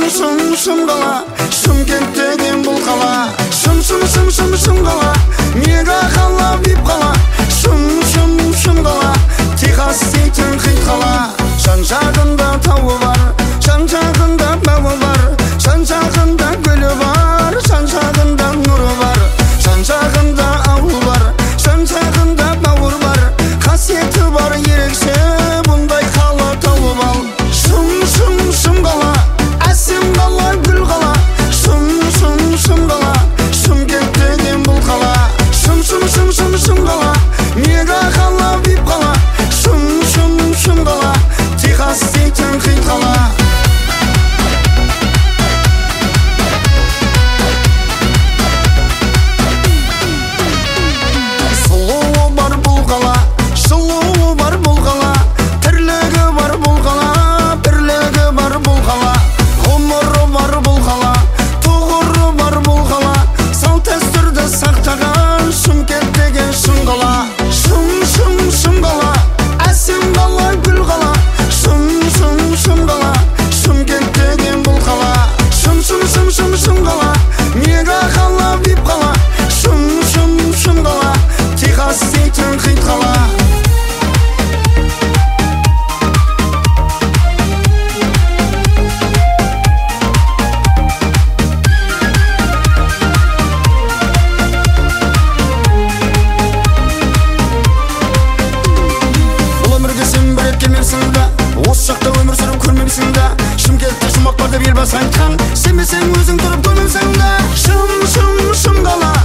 шым қала, Шымкент деген бұл қала. Шым қала, мега қала, вип қала. Шым қала, Техас дейтін хит қала. Жан жағында тауы бар, жан жағында бауы бар, жан жағында гүлі бар, жан жағында нұры бар, жан жағында ауыл бар, жан жағында бауыр бар, қасиеті бар ерекше бұндай қала тауып ал. Шым қала, әсем қала, гүл қала. Шым қала, Шымкент деген бұл қала. Шым қала, мега қала, вип қала. Шым қала, Техас дейтін хит қала. Сұлуы бар бұл қала, жылуы бар бұл қала, тірлігі бар бұл қала, бірлігі бар бұл қала, ғұмыры бар бұл қала, тұғыры бар бұл қала, салт дәстүрді сақтаған Шымкент деген шын қала. Шым қала, әсем қала, гүл қала. Шым қала, Шымкент деген бұл қала. Шым қала, мега қала, вип қала. Шым қала, Техас дейтін хит қала. Осы жақта өмір сүріп көрмемсің да, Шымкентте жұмақ бар деп елбасы айтқан, сенбесең өзің тұрып көмемсің да. Шым қала,